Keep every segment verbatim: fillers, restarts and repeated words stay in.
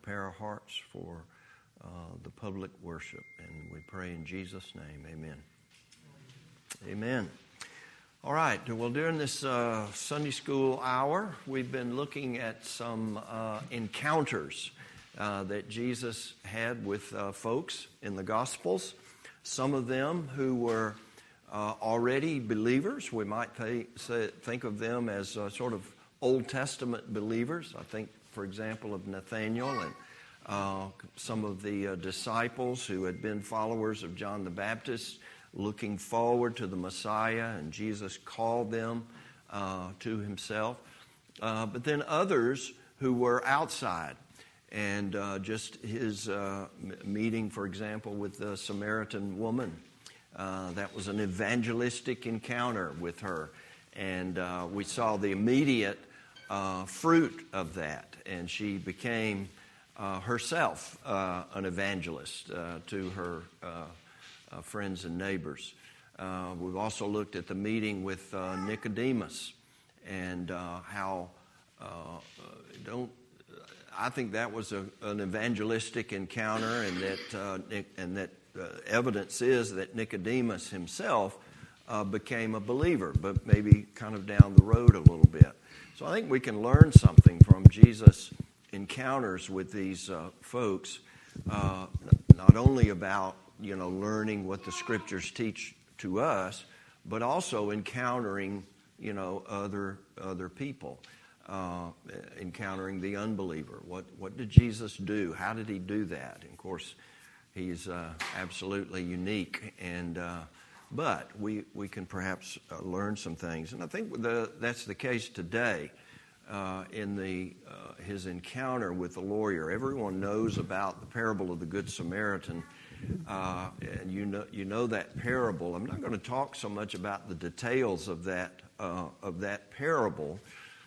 prepare our hearts for uh, the public worship. And we pray in Jesus' name, amen. Amen. All right, well, during this uh, Sunday school hour, we've been looking at some uh, encounters uh, that Jesus had with uh, folks in the Gospels. Some of them who were uh, already believers. We might th- say, think of them as uh, sort of Old Testament believers. I think, for example, of Nathanael and uh, some of the uh, disciples who had been followers of John the Baptist, looking forward to the Messiah, and Jesus called them uh, to himself. Uh, but then others who were outside, and uh, just his uh, meeting, for example, with the Samaritan woman. Uh, that was an evangelistic encounter with her, and uh, we saw the immediate uh, fruit of that, and she became uh, herself uh, an evangelist uh, to her uh Uh, friends and neighbors. Uh, we've also looked at the meeting with uh, Nicodemus and uh, how uh, don't. I think that was a, an evangelistic encounter, and that uh, and that uh, evidence is that Nicodemus himself uh, became a believer, but maybe kind of down the road a little bit. So I think we can learn something from Jesus' encounters with these uh, folks, uh, not only about you know, learning what the Scriptures teach to us, but also encountering, you know, other other people, uh, encountering the unbeliever. What what did Jesus do? How did he do that? And of course, he's uh, absolutely unique, and uh, but we we can perhaps uh, learn some things. And I think the, that's the case today. Uh, in the uh, his encounter with the lawyer, everyone knows about the parable of the Good Samaritan. Uh, and you know, you know that parable. I'm not going to talk so much about the details of that uh, of that parable,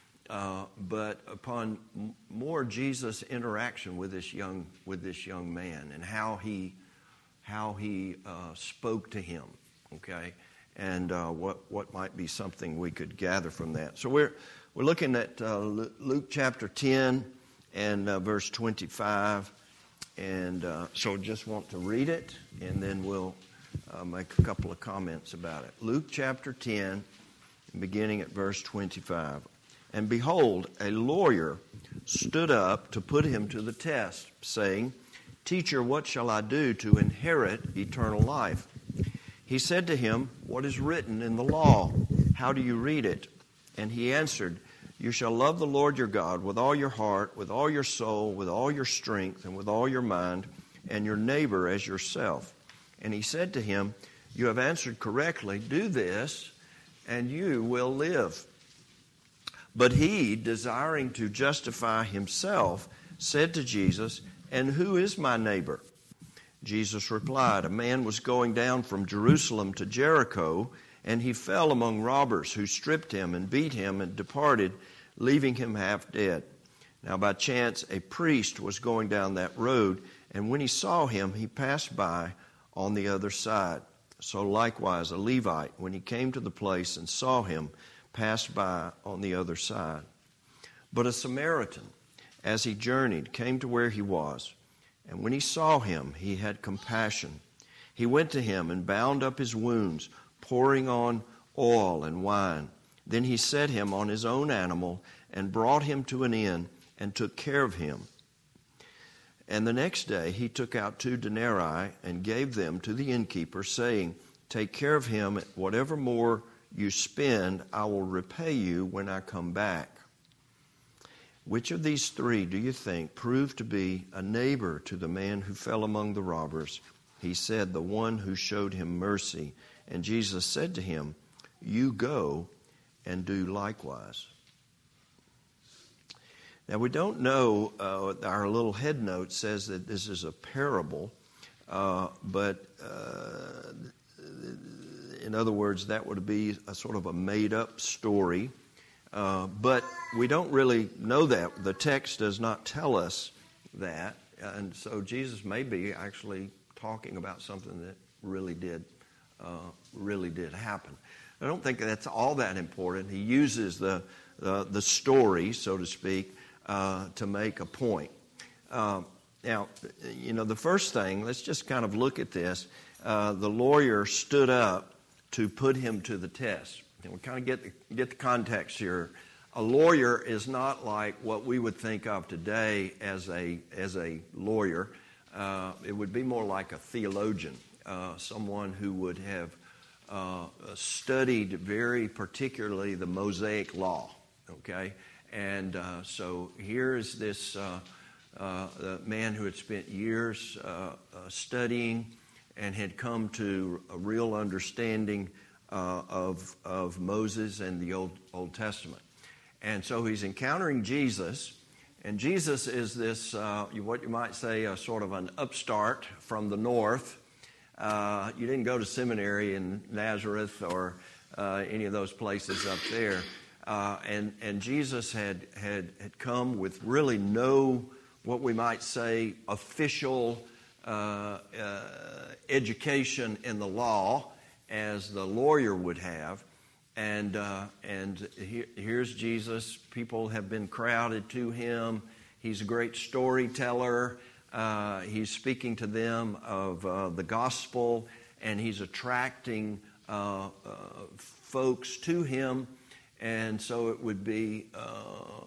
uh, but upon m- more Jesus' interaction with this young with this young man and how he how he uh, spoke to him. Okay, and uh, what what might be something we could gather from that. So we're we're looking at uh, Luke chapter ten and uh, verse twenty-five. And uh, so just want to read it, and then we'll uh, make a couple of comments about it. Luke chapter ten, beginning at verse twenty-five. And behold, a lawyer stood up to put him to the test, saying, Teacher, what shall I do to inherit eternal life? He said to him, What is written in the law? How do you read it? And he answered, You shall love the Lord your God with all your heart, with all your soul, with all your strength, and with all your mind, and your neighbor as yourself. And he said to him, You have answered correctly. Do this, and you will live. But he, desiring to justify himself, said to Jesus, And who is my neighbor? Jesus replied, A man was going down from Jerusalem to Jericho, and he fell among robbers who stripped him and beat him and departed, leaving him half dead. Now by chance a priest was going down that road, and when he saw him, he passed by on the other side. So likewise a Levite, when he came to the place and saw him, passed by on the other side. But a Samaritan, as he journeyed, came to where he was, and when he saw him, he had compassion. He went to him and bound up his wounds, pouring on oil and wine. Then he set him on his own animal and brought him to an inn and took care of him. And the next day he took out two denarii and gave them to the innkeeper, saying, Take care of him. Whatever more you spend, I will repay you when I come back. Which of these three do you think proved to be a neighbor to the man who fell among the robbers? He said, The one who showed him mercy. And Jesus said to him, You go and do likewise. Now we don't know, uh, our little head note says that this is a parable, uh, but uh, in other words, that would be a sort of a made-up story. Uh, but we don't really know that. The text does not tell us that. And so Jesus may be actually talking about something that really did uh, really did happen. I don't think that's all that important. He uses the the, the story, so to speak, uh, to make a point. Uh, now, you know, the first thing, let's just kind of look at this. Uh, the lawyer stood up to put him to the test. And we kind of get the, get the context here. A lawyer is not like what we would think of today as a as a lawyer. Uh, it would be more like a theologian, uh, someone who would have uh, studied very particularly the Mosaic law. Okay, and uh, so here is this uh, uh, the man who had spent years uh, uh, studying and had come to a real understanding uh, of of Moses and the Old Old Testament. And so he's encountering Jesus, and Jesus is this, uh, what you might say, a sort of an upstart from the north. Uh, you didn't go to seminary in Nazareth or uh, any of those places up there. Uh, and, and Jesus had, had, had come with really no, what we might say, official uh, uh, education in the law as the lawyer would have. And uh, and he, here's Jesus. People have been crowded to him. He's a great storyteller. Uh, he's speaking to them of uh, the gospel, and he's attracting uh, uh, folks to him. And so it would be uh,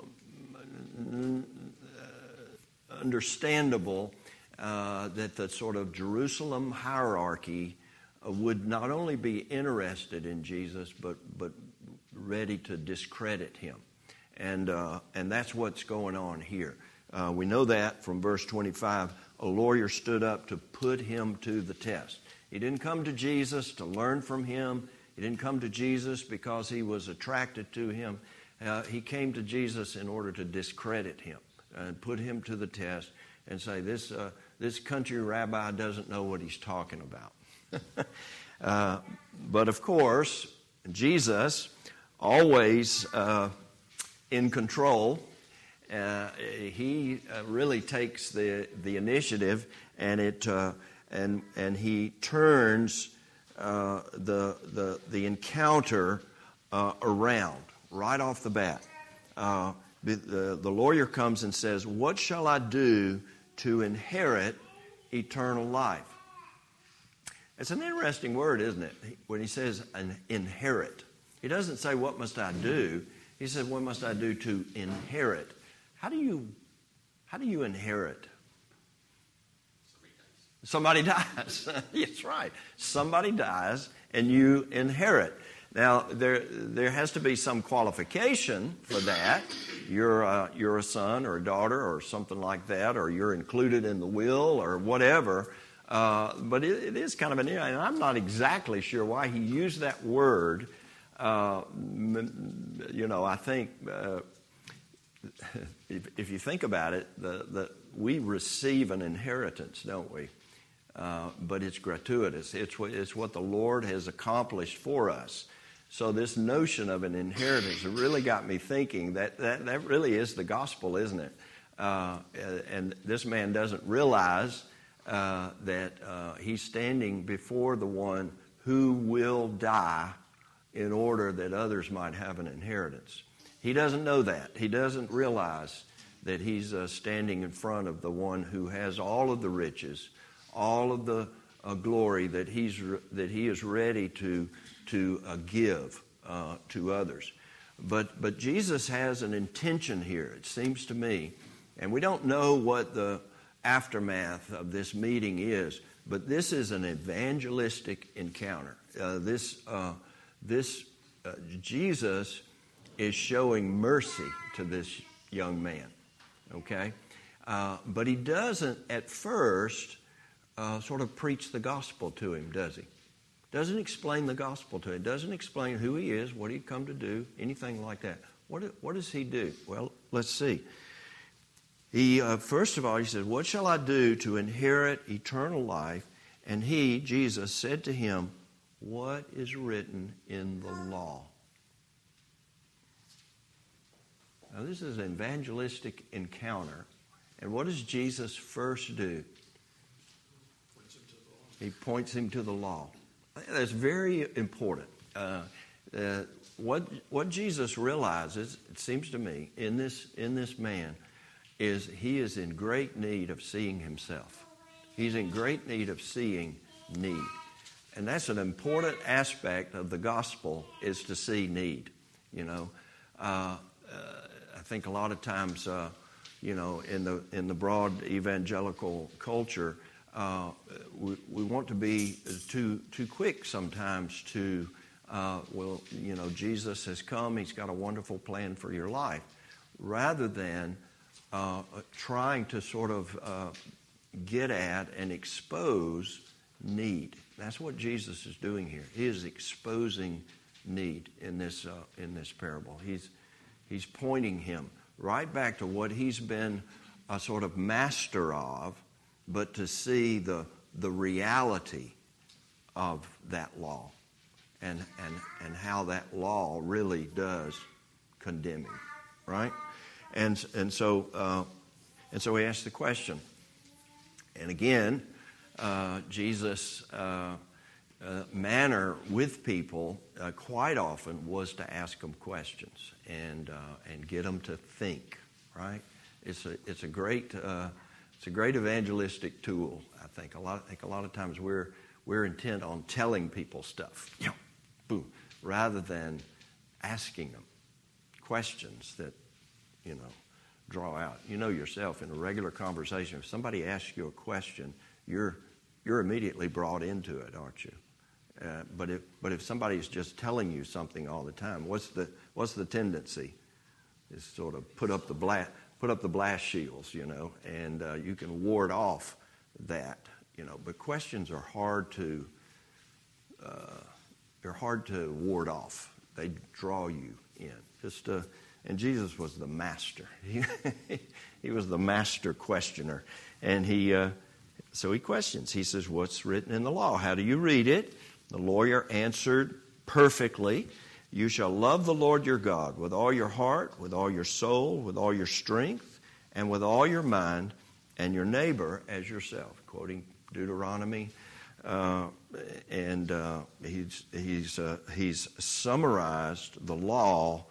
understandable uh, that the sort of Jerusalem hierarchy would not only be interested in Jesus, but but ready to discredit him. And uh, and that's what's going on here. Uh, we know that from verse twenty-five. A lawyer stood up to put him to the test. He didn't come to Jesus to learn from him. He didn't come to Jesus because he was attracted to him. Uh, he came to Jesus in order to discredit him and put him to the test and say, this, uh, this country rabbi doesn't know what he's talking about. uh, but of course, Jesus, always uh, in control, uh, he uh, really takes the the initiative, and it uh, and and he turns uh, the the the encounter uh, around right off the bat. Uh, the, the the lawyer comes and says, "What shall I do to inherit eternal life?" It's an interesting word, isn't it? When he says an inherit. He doesn't say, what must I do? He says, what must I do to inherit? How do you, how do you inherit? Somebody dies. Somebody dies. That's right. Somebody dies and you inherit. Now, there there has to be some qualification for that. You're a, you're a son or a daughter or something like that, or you're included in the will or whatever. Uh, but it, it is kind of an, and I'm not exactly sure why he used that word. Uh, you know, I think uh, if, if you think about it, the, the, we receive an inheritance, don't we? Uh, but it's gratuitous. It's what, it's what the Lord has accomplished for us. So this notion of an inheritance really got me thinking that that, that really is the gospel, isn't it? Uh, and this man doesn't realize Uh, that uh, he's standing before the one who will die in order that others might have an inheritance. He doesn't know that. He doesn't realize that he's uh, standing in front of the one who has all of the riches, all of the uh, glory that he's re- that he is ready to to uh, give uh, to others. But but Jesus has an intention here, it seems to me, and we don't know what the aftermath of this meeting is, but this is an evangelistic encounter. Uh, this uh, this uh, Jesus is showing mercy to this young man, okay? Uh, but he doesn't at first uh, sort of preach the gospel to him, does he? Doesn't explain the gospel to him. Doesn't explain who he is, what he'd come to do, anything like that. What what does he do? Well, let's see. He, uh, first of all, he said, what shall I do to inherit eternal life? And he, Jesus, said to him, what is written in the law? Now, this is an evangelistic encounter. And what does Jesus first do? He points him to the law. That's very important. Uh, uh, what what Jesus realizes, it seems to me, in this in this man, is he is in great need of seeing himself. He's in great need of seeing need. And that's an important aspect of the gospel, is to see need. You know, uh, uh, I think a lot of times, uh, you know, in the in the broad evangelical culture, uh, we, we want to be too too quick sometimes to, uh, well, you know, Jesus has come, he's got a wonderful plan for your life, rather than uh, trying to sort of uh, get at and expose need. That's what Jesus is doing here. He is exposing need in this uh, in this parable. He's he's pointing him right back to what he's been a sort of master of, but to see the the reality of that law, and and and how that law really does condemn him, right? And and so uh, and so he asked the question, and again, uh, Jesus' uh, uh, manner with people uh, quite often was to ask them questions and uh, and get them to think. Right? It's a it's a great uh, it's a great evangelistic tool. I think a lot I think a lot of times we're we're intent on telling people stuff, you know, boom, rather than asking them questions that, you know, draw out. You know yourself in a regular conversation, if somebody asks you a question, you're you're immediately brought into it, aren't you? Uh, but if but if somebody's just telling you something all the time, what's the what's the tendency? Is sort of put up the blast put up the blast shields, you know, and uh, you can ward off that, you know. But questions are hard to uh, they're hard to ward off. They draw you in. Just uh, and Jesus was the master. He, he was the master questioner, and he uh, so he questions. He says, "What's written in the law? How do you read it?" The lawyer answered perfectly. You shall love the Lord your God with all your heart, with all your soul, with all your strength, and with all your mind, and your neighbor as yourself. Quoting Deuteronomy, uh, and uh, he's he's uh, he's summarized the law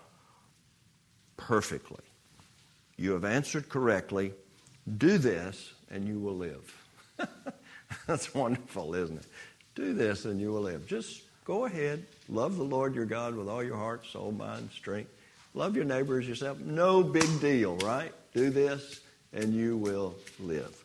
perfectly. You have answered correctly. Do this, and you will live. That's wonderful, isn't it? Do this, and you will live. Just go ahead. Love the Lord your God with all your heart, soul, mind, strength. Love your neighbor as yourself. No big deal, right? Do this, and you will live.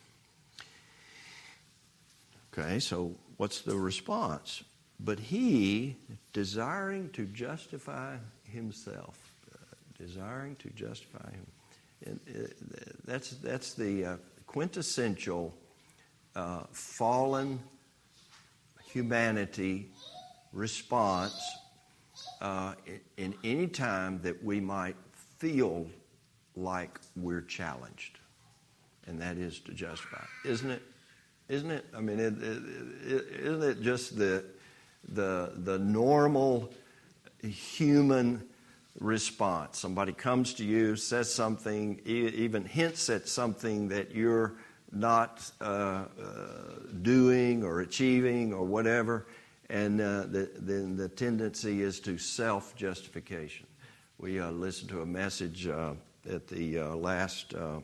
Okay, so what's the response? But he, desiring to justify himself, uh, desiring to justify him. And, uh, that's, that's the uh, quintessential uh, fallen humanity response uh, in any time that we might feel like we're challenged, and that is to justify. Isn't it? Isn't it? I mean, it, it, it, isn't it just the the the normal human response? Somebody comes to you, says something, even hints at something that you're not uh, uh, doing or achieving or whatever, and uh, the, then the tendency is to self-justification. We uh, listened to a message uh, at the uh, last uh,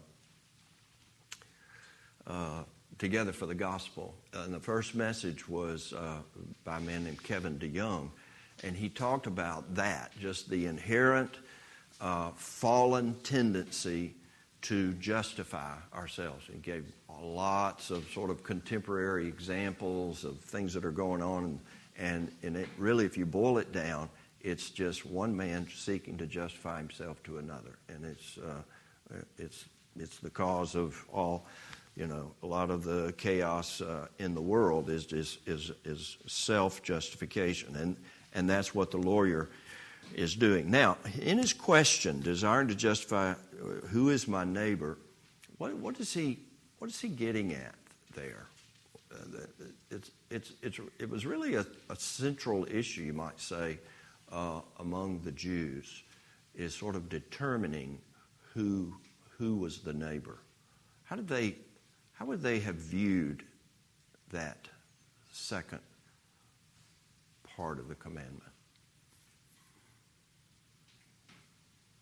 uh, Together for the Gospel, uh, and the first message was uh, by a man named Kevin DeYoung, and he talked about that, just the inherent uh, fallen tendency to justify ourselves. He gave lots of sort of contemporary examples of things that are going on, and, and, and it really, if you boil it down, it's just one man seeking to justify himself to another, and it's uh, it's it's the cause of all, you know, a lot of the chaos uh, in the world is is is, is self-justification, and and that's what the lawyer is doing. Now, in his question, desiring to justify who is my neighbor, what, what is he what is he getting at there? Uh, it's it's it's it was really a, a central issue, you might say, uh, among the Jews, is sort of determining who who was the neighbor. How did they how would they have viewed that second part of the commandment?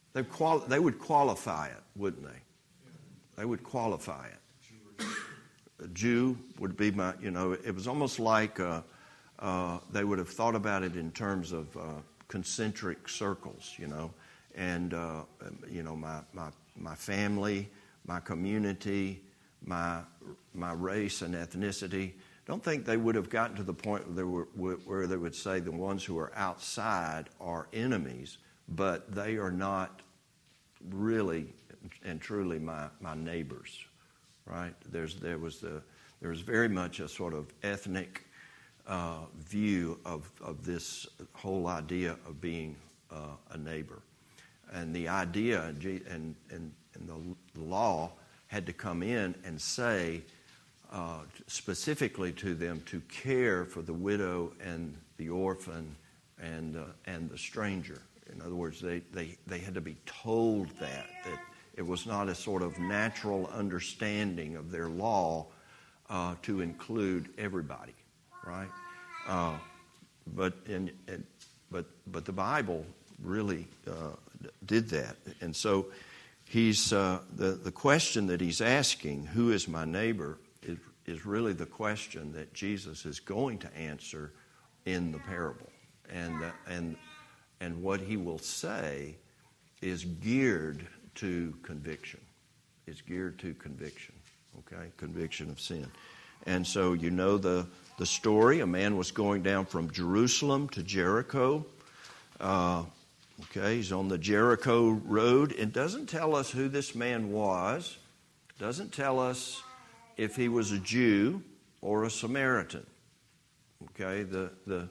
They quali- they would qualify it, wouldn't they? They would qualify it. A Jew would be my, you know, it was almost like uh, uh, they would have thought about it in terms of uh, concentric circles, you know, and, uh, you know, my, my, my family, my community, my, my race and ethnicity. Don't think they would have gotten to the point where they, were, where they would say the ones who are outside are enemies, but they are not really and truly my, my neighbors, right? There's there was the there was very much a sort of ethnic uh, view of of this whole idea of being uh, a neighbor, and the idea and and and the law had to come in and say uh, specifically to them to care for the widow and the orphan and uh, and the stranger. In other words, they, they, they had to be told that, that it was not a sort of natural understanding of their law uh, to include everybody, right? Uh, but in, in, but but the Bible really uh, did that, and so he's uh, the the question that he's asking, "Who is my neighbor?" is is really the question that Jesus is going to answer in the parable, and uh, and. And what he will say is geared to conviction. It's geared to conviction, okay? Conviction of sin. And so you know the, the story. A man was going down from Jerusalem to Jericho. Uh, okay, he's on the Jericho road. It doesn't tell us who this man was. It doesn't tell us if he was a Jew or a Samaritan. Okay, the the...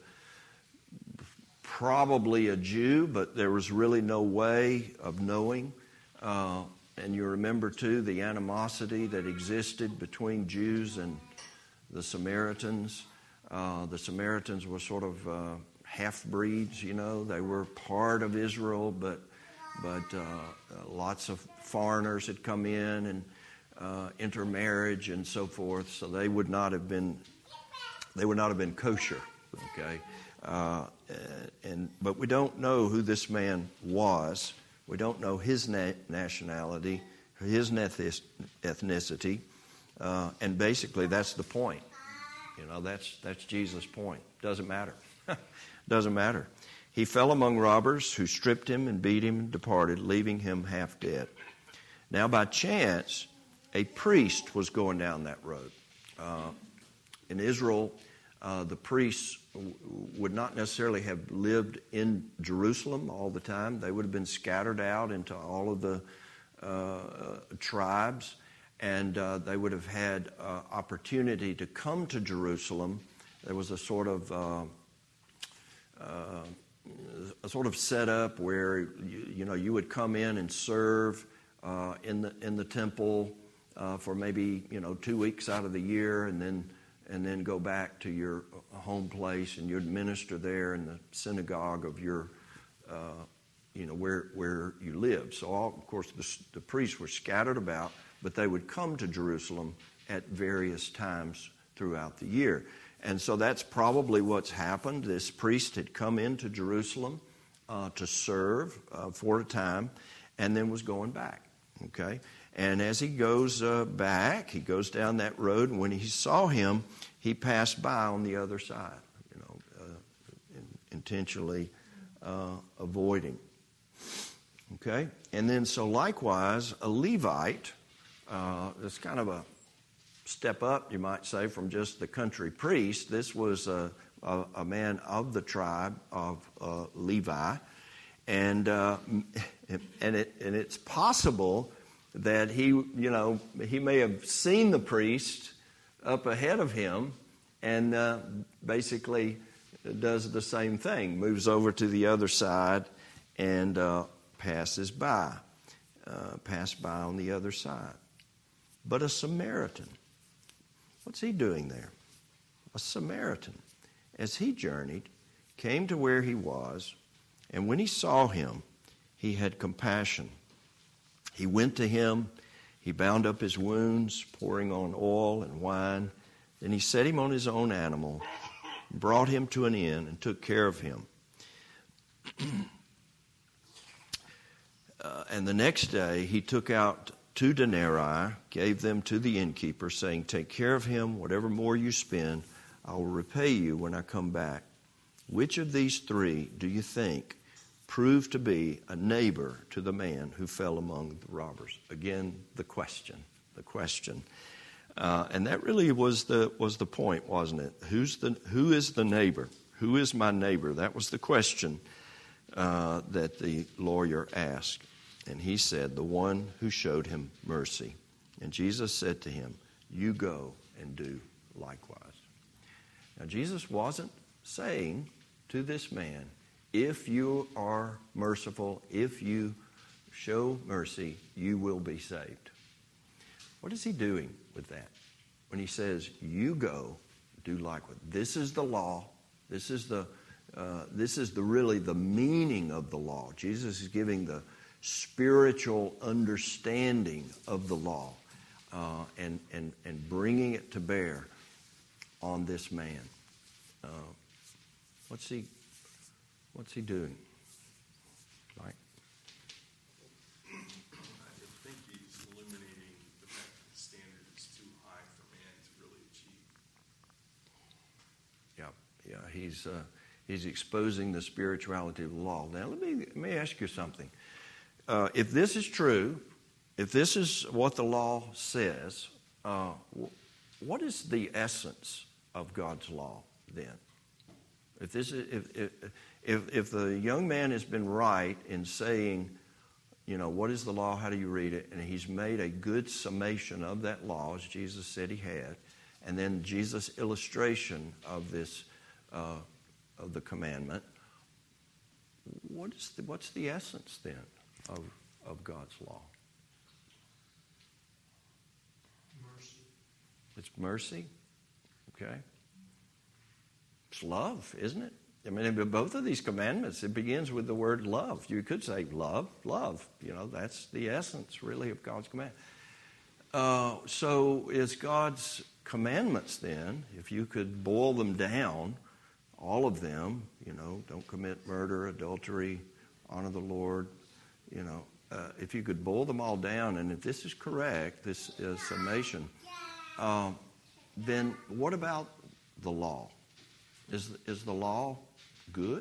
probably a Jew, but there was really no way of knowing. Uh, and you remember, too, the animosity that existed between Jews and the Samaritans. Uh, the Samaritans were sort of uh, half-breeds, you know. They were part of Israel, but but uh, lots of foreigners had come in and uh, intermarriage and so forth. So they would not have been they would not have been kosher, okay. Uh, and but we don't know who this man was. We don't know his na- nationality, his ethnicity, uh, and basically that's the point. You know, that's that's Jesus' point. Doesn't matter. Doesn't matter. He fell among robbers who stripped him and beat him and departed, leaving him half dead. Now, by chance, a priest was going down that road. Uh, in Israel, uh, the priests would not necessarily have lived in Jerusalem all the time. They would have been scattered out into all of the uh, tribes, and uh, they would have had uh, opportunity to come to Jerusalem. There was a sort of uh, uh, a sort of setup where you, you know you would come in and serve uh, in the in the temple uh, for maybe you know two weeks out of the year, and then. and then go back to your home place, and you'd minister there in the synagogue of your, uh, you know, where where you lived. So, all, of course, the, the priests were scattered about, but they would come to Jerusalem at various times throughout the year. And so that's probably what's happened. This priest had come into Jerusalem uh, to serve uh, for a time, and then was going back, okay? And as he goes uh, back, he goes down that road, and when he saw him, he passed by on the other side, you know, uh, in, intentionally uh, avoiding. Okay? And then so likewise, a Levite, uh, it's kind of a step up, you might say, from just the country priest. This was a, a, a man of the tribe of uh, Levi. And, uh, and, it, and it's possible that he, you know, he may have seen the priest up ahead of him and uh, basically does the same thing, moves over to the other side and uh, passes by, uh, passed by on the other side. But a Samaritan, what's he doing there? A Samaritan, as he journeyed, came to where he was, and when he saw him, he had compassion. He went to him, he bound up his wounds, pouring on oil and wine. Then he set him on his own animal, brought him to an inn, and took care of him. uh, and the next day he took out two denarii, gave them to the innkeeper, saying, take care of him, whatever more you spend, I will repay you when I come back. Which of these three do you think proved to be a neighbor to the man who fell among the robbers? Again, the question, the question. Uh, and that really was the was the point, wasn't it? Who's the who is the neighbor? Who is my neighbor? That was the question uh, that the lawyer asked. And he said, the one who showed him mercy. And Jesus said to him, you go and do likewise. Now, Jesus wasn't saying to this man, if you are merciful, if you show mercy, you will be saved. What is he doing with that? When he says, you go, do likewise. This is the law. This is the uh, this is the really the meaning of the law. Jesus is giving the spiritual understanding of the law uh, and, and, and bringing it to bear on this man. Uh, what's he what's he doing? Mike? I think he's eliminating the fact that the standard is too high for man to really achieve. Yeah, yeah. He's uh, he's exposing the spirituality of the law. Now let me let me ask you something. Uh, if this is true, if this is what the law says, uh, what is the essence of God's law then? If this is, if, if if if the young man has been right in saying, you know, what is the law? How do you read it? And he's made a good summation of that law, as Jesus said he had, and then Jesus' illustration of this uh, of the commandment. What is the, what's the essence then of of God's law? Mercy. It's mercy. Okay. It's love, isn't it? I mean, both of these commandments, it begins with the word love. You could say love, love. You know, that's the essence, really, of God's command. Uh, so is God's commandments then, if you could boil them down, all of them, you know, don't commit murder, adultery, honor the Lord, you know, uh, if you could boil them all down, and if this is correct, this is summation, uh, then what about the law? Is is the law good?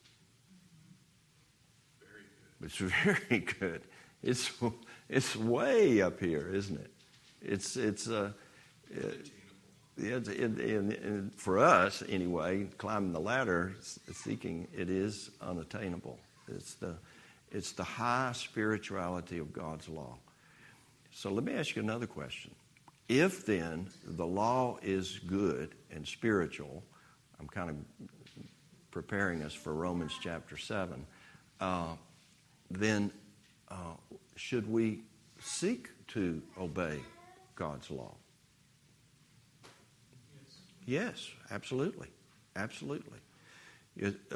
Very good. It's very good. It's it's way up here, isn't it? It's it's uh, it, it, it, it, for us anyway. Climbing the ladder, seeking it is unattainable. It's the it's the high spirituality of God's law. So let me ask you another question. If then the law is good and spiritual, I'm kind of preparing us for Romans chapter seven, uh, then uh, should we seek to obey God's law? Yes. Yes, absolutely. Absolutely. It, uh,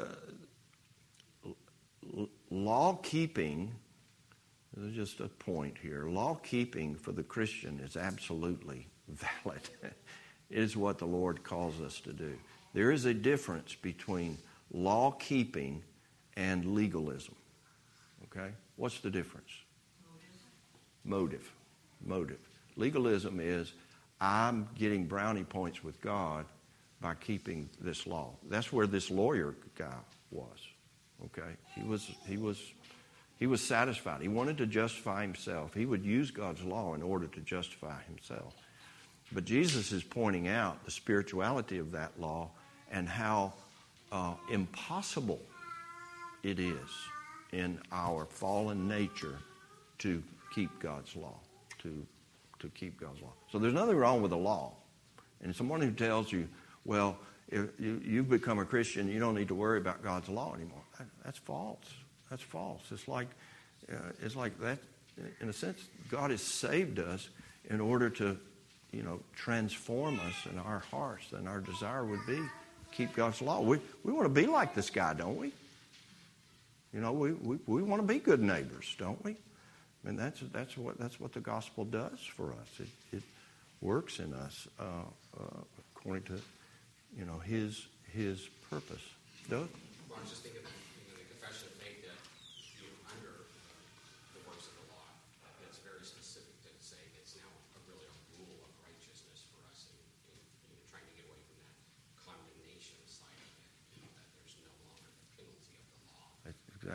law-keeping, there's just a point here, law-keeping for the Christian is absolutely valid. It is what the Lord calls us to do. There is a difference between law-keeping and legalism. Okay? What's the difference? Motive. Motive. Legalism is, I'm getting brownie points with God by keeping this law. That's where this lawyer guy was. Okay? He was he was he was satisfied. He wanted to justify himself. He would use God's law in order to justify himself. But Jesus is pointing out the spirituality of that law and how uh, impossible it is in our fallen nature to keep God's law, to to keep God's law. So there's nothing wrong with the law. And someone who tells you, well, if you, you've become a Christian, you don't need to worry about God's law anymore. That, that's false. That's false. It's like uh, it's like that. In a sense, God has saved us in order to, you know, transform us in our hearts. And our desire would be keep God's law. We we want to be like this guy, don't we? You know, we we, we want to be good neighbors, don't we? I mean, that's that's what that's what the gospel does for us. It it works in us uh, uh, according to, you know, His His purpose. Doug? Well, I was just thinking of, you know, the confession of faith that, you know, under uh, the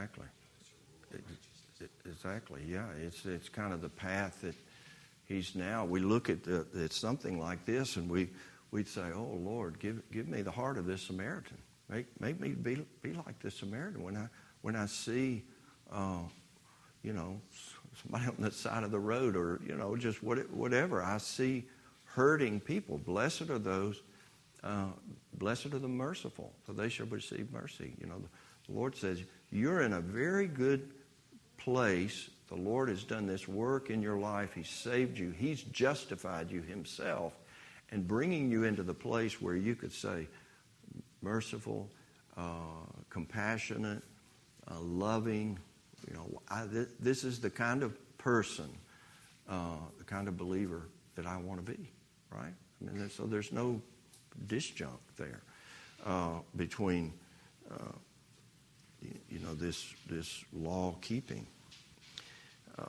exactly. It, it, exactly, yeah. It's it's kind of the path that he's now. We look at, the, at something like this and we, we'd say, oh, Lord, give give me the heart of this Samaritan. Make make me be be like this Samaritan. When I, when I see, uh, you know, somebody on the side of the road or, you know, just what, whatever, I see hurting people. Blessed are those, uh, blessed are the merciful, for they shall receive mercy. You know, the, the Lord says, you're in a very good place. The Lord has done this work in your life. He's saved you. He's justified you himself and bringing you into the place where you could say, merciful, uh, compassionate, uh, loving. You know, I, th- this is the kind of person, uh, the kind of believer that I want to be, right? I mean, so there's no disjunct there uh, between, uh, you, you know, this this law keeping. Uh,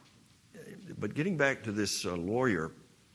but getting back to this uh, lawyer,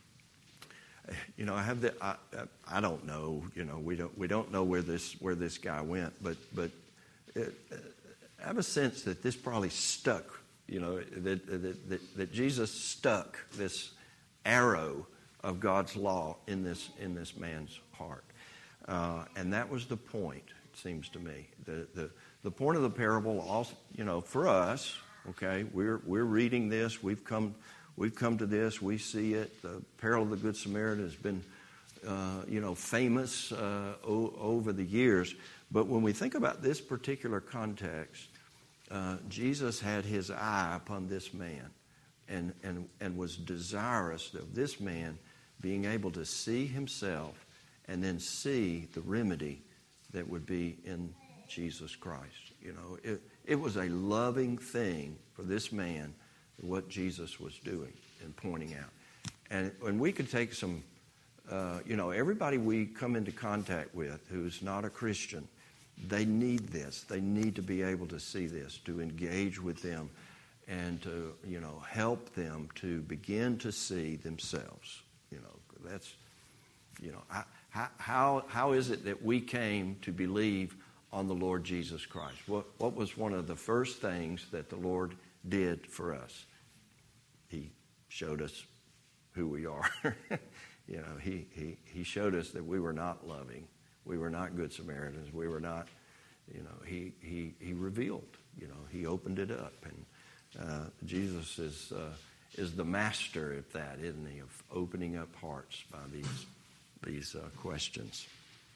you know, I have the I, I don't know, you know, we don't we don't know where this where this guy went, but but it, I have a sense that this probably stuck, you know, that that that, that Jesus stuck this arrow of God's law in this in this man's heart, uh, and that was the point. It seems to me the the the point of the parable, also, you know, for us, okay, we're we're reading this, we've come. We've come to this. We see it. The parable of the Good Samaritan has been, uh, you know, famous uh, o- over the years. But when we think about this particular context, uh, Jesus had his eye upon this man, and and and was desirous of this man being able to see himself, and then see the remedy that would be in Jesus Christ. You know, it it was a loving thing for this man, what Jesus was doing and pointing out. And, and we could take some, uh, you know, everybody we come into contact with who's not a Christian, they need this. They need to be able to see this, to engage with them and to, you know, help them to begin to see themselves. You know, that's, you know, how, how, how is it that we came to believe on the Lord Jesus Christ? What, what was one of the first things that the Lord did for us? He showed us who we are. You know, he, he, he showed us that we were not loving. We were not good Samaritans. We were not, you know, he, he, he revealed, you know, he opened it up. And uh, Jesus is, uh, is the master at that, isn't he, of opening up hearts by these, these uh, questions.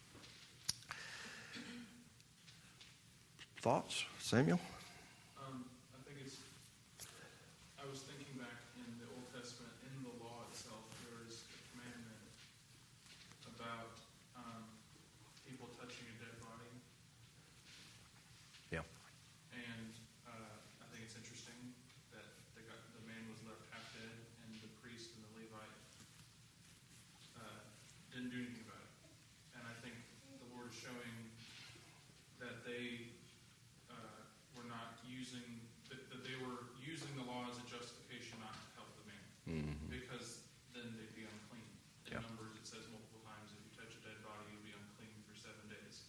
Thoughts, Samuel? Um, I think it's, I was thinking back in the Old Testament, in the law itself, there is a commandment about um, people touching a dead body. Yeah. And uh, I think it's interesting that the, guy, the man was left half dead, and the priest and the Levite uh, didn't do anything about it. And I think the Lord is showing that they uh, were not using, that, that they were using the law as a justification not to help the man. Mm-hmm. Because then they'd be unclean. In Yeah. Numbers it says multiple times, if you touch a dead body, you'll be unclean for seven days.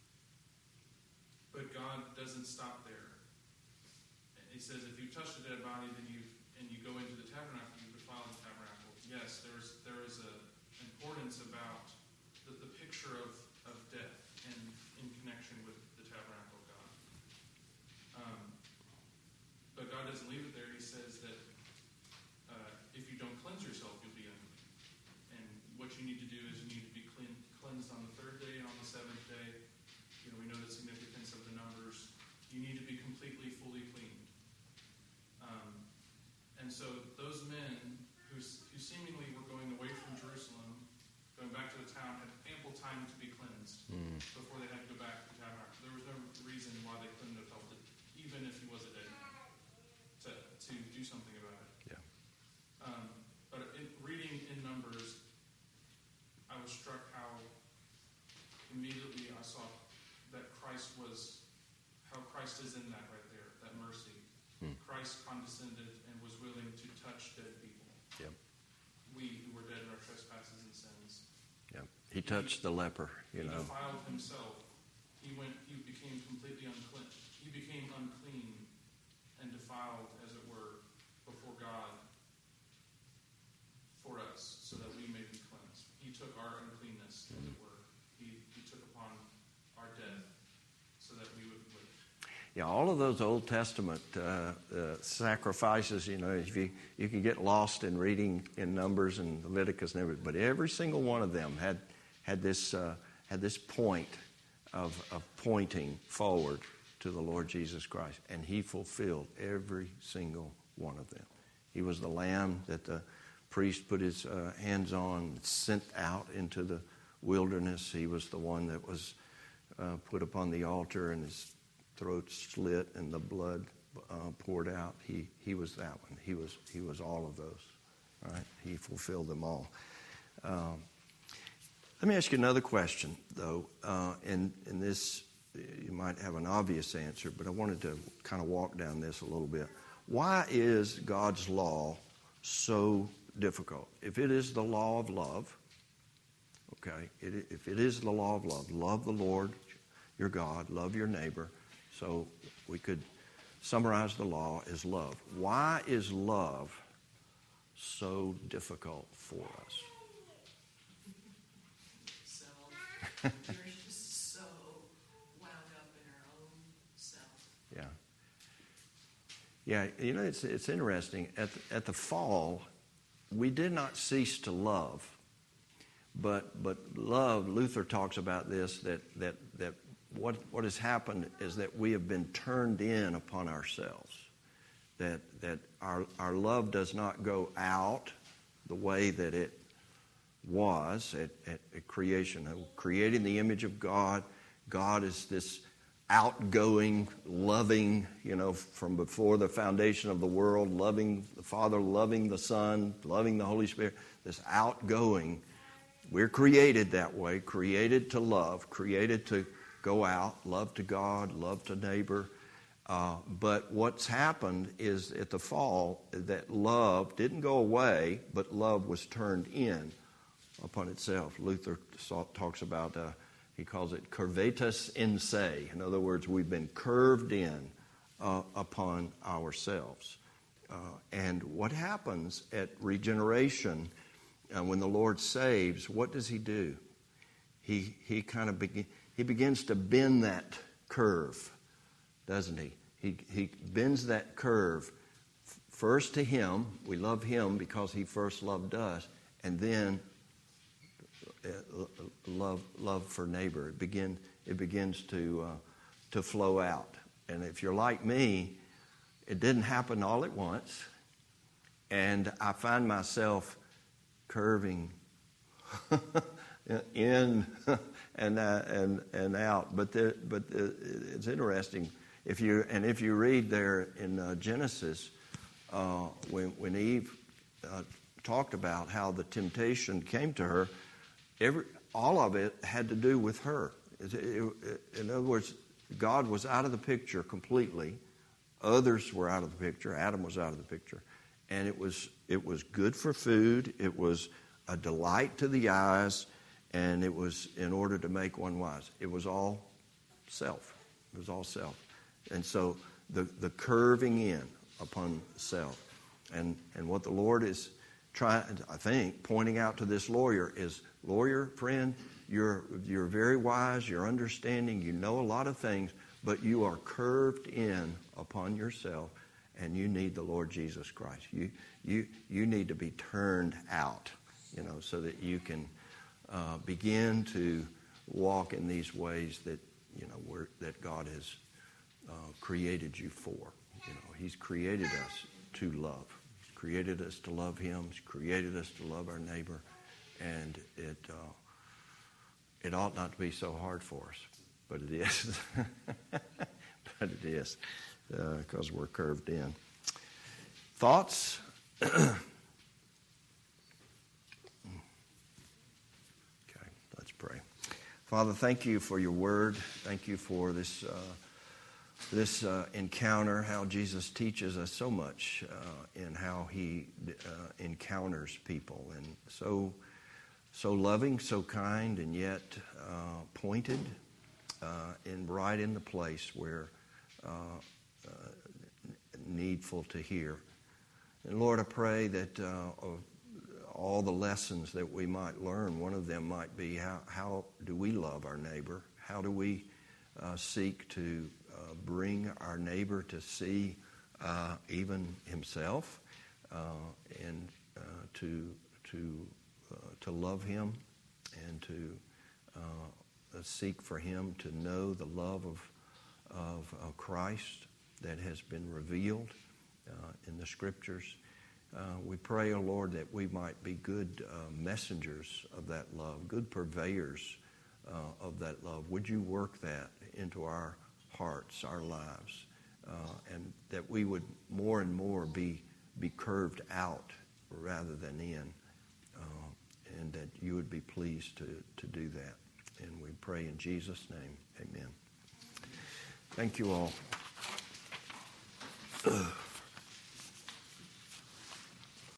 But God doesn't stop there. He says if you touch a dead body, then you and you go into the tabernacle, you defile the tabernacle. Yes, there's there is a importance about the, the picture of, of death in, in connection with the tabernacle of God. Um, but God doesn't leave it there. He says that uh, if you don't cleanse yourself, you'll be unclean. And what you need to do is you need to be clean, cleansed on the third day and on the seventh day. You know, we know the significance of the numbers. You need to be completely, fully cleaned. Um, and so those men who, who seemingly were going away from Jerusalem, going back to the town, had ample time to be cleansed Mm. before they had to go back to the tabernacle. There was no reason why they couldn't have helped it, even if he was a dead man, to, to do something about it. Yeah. Um, but in, reading in Numbers, I was struck how immediately I saw that Christ was, how Christ is in that right there, that mercy. Hmm. Christ condescended and was willing to touch dead people. Yep. We who were dead in our trespasses and sins. Yep. He touched the leper, you He know. defiled himself. He went. He became completely unclean. he became unclean and defiled, as it were, before God for us, so that we may be cleansed. He took our uncleanness, as it were. He, he took upon our death, so that we would live. Yeah, all of those Old Testament uh, uh, sacrifices, you know, if you, you can get lost in reading in Numbers and Leviticus and everything, but every single one of them had had this uh, had this point of, of pointing forward to the Lord Jesus Christ, and he fulfilled every single one of them. He was the lamb that the priest put his uh, hands on, sent out into the wilderness. He was the one that was uh, put upon the altar and his throat slit and the blood uh, poured out. He he was that one. He was he was all of those. Right? He fulfilled them all. Um, let me ask you another question, though. Uh, and in this, you might have an obvious answer, but I wanted to kind of walk down this a little bit. Why is God's law so difficult? If it is the law of love, okay, it, if it is the law of love, love the Lord, your God, love your neighbor. So we could summarize the law as love. Why is love so difficult for us? So we're just so wound up in our own self. Yeah. Yeah, you know, it's it's interesting. At the, at the fall, we did not cease to love, but but love. Luther talks about this that that that what what has happened is that we have been turned in upon ourselves. That that our our love does not go out the way that it was at, at, at creation. Creating the image of God. God is this outgoing, loving, you know, from before the foundation of the world, loving the Father, loving the Son, loving the Holy Spirit, this outgoing. We're created that way, created to love, created to go out, love to God, love to neighbor. Uh, but what's happened is at the fall that love didn't go away, but love was turned in upon itself. Luther saw, talks about uh, he calls it curvatus in se. In other words, we've been curved in uh, upon ourselves. Uh, and what happens at regeneration, uh, when the Lord saves, what does he do? He he kind of begin, he begins to bend that curve, doesn't he? He he bends that curve first to him. We love him because he first loved us, and then love love for neighbor. It begin it begins to uh, to flow out. And if you're like me, it didn't happen all at once, and I find myself curving in and uh, and and out. But the, but the, it's interesting if you and if you read there in uh, Genesis uh, when when Eve uh, talked about how the temptation came to her. Every, all of it had to do with her. It, it, it, in other words, God was out of the picture completely. Others were out of the picture. Adam was out of the picture. And it was it was good for food. It was a delight to the eyes. And it was in order to make one wise. It was all self. It was all self. And so the, the curving in upon self. And, and what the Lord is trying, I think, pointing out to this lawyer is, lawyer, friend, you're you're very wise, you're understanding, you know a lot of things, but you are curved in upon yourself, and you need the Lord Jesus Christ. You you you need to be turned out, you know, so that you can uh, begin to walk in these ways that you know where, that God has uh, created you for. You know, He's created us to love. He's created us to love Him. He's created us to love our neighbor. And it uh, it ought not to be so hard for us, but it is. But it is, because uh, we're curved in. Thoughts? Okay, let's pray. Father, thank you for your word. Thank you for this uh, this uh, encounter, how Jesus teaches us so much uh, in how he uh, encounters people. And so... So loving, so kind, and yet uh, pointed uh, and right in the place where uh, uh, needful to hear. And Lord, I pray that uh, of all the lessons that we might learn, one of them might be how, how do we love our neighbor? How do we uh, seek to uh, bring our neighbor to see uh, even himself uh, and uh, to to uh, to love him and to uh, seek for him to know the love of of uh, Christ that has been revealed uh, in the Scriptures. Uh, we pray, O Lord, that we might be good uh, messengers of that love, good purveyors uh, of that love. Would you work that into our hearts, our lives, uh, and that we would more and more be be curved out rather than in, uh, and that you would be pleased to, to do that. And we pray in Jesus' name, amen. Thank you all.